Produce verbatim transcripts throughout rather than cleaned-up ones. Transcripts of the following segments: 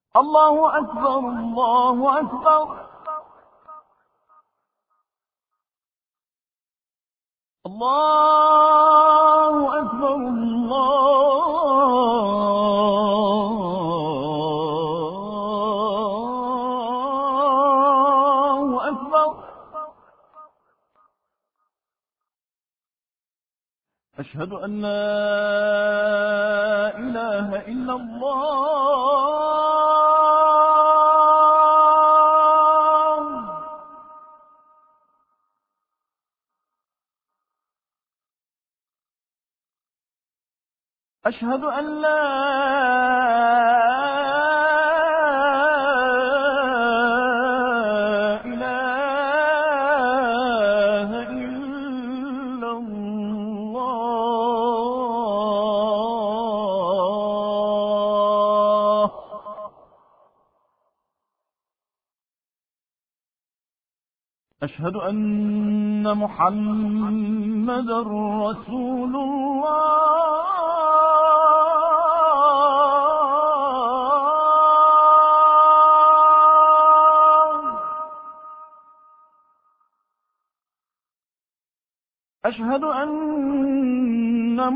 الله أكبر الله أكبر. الله أكبر الله أكبر. أشهد أن لا إله إلا الله. أشهد أن لا إله إلا الله. أشهد أن محمدا رسول الله. أشهد أن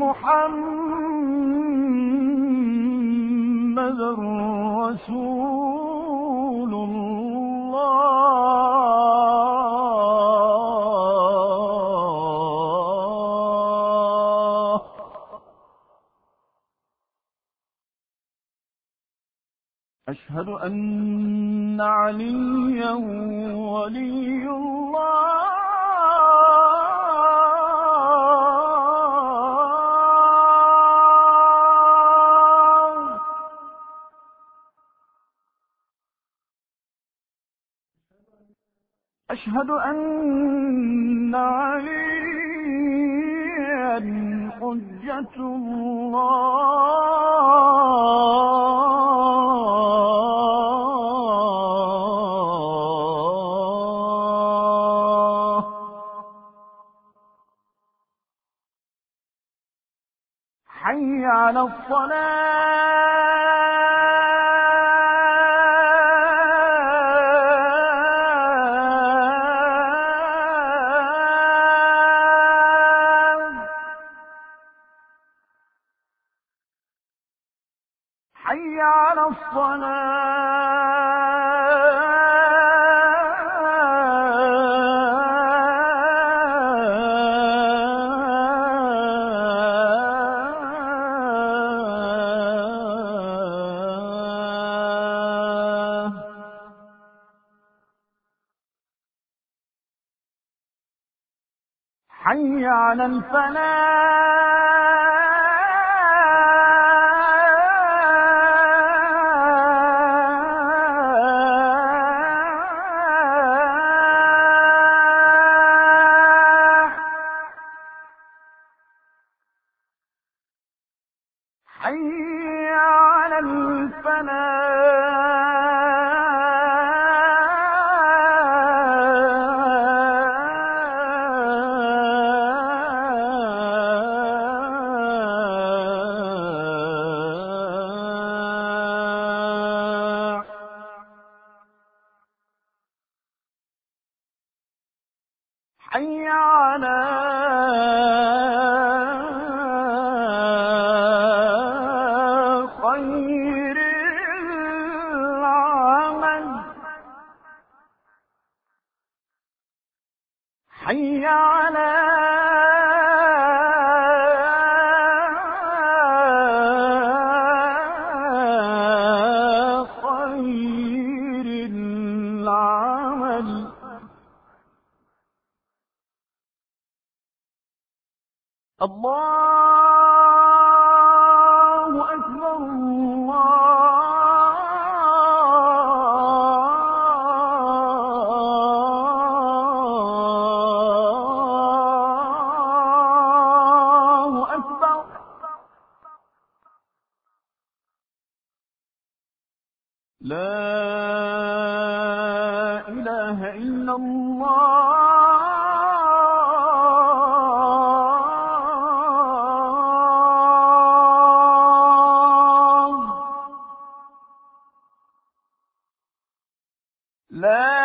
محمدا رسول الله. أشهد أن عليا ولي الله. أشهد أن عليا حجة الله. حي على الصلاة. حي على الصلاة. حي على الفلاح. حي على الفلاح. حي على خير العمل. حي على خير العمل. الله أكبر الله أكبر. لا إله إلا الله. لا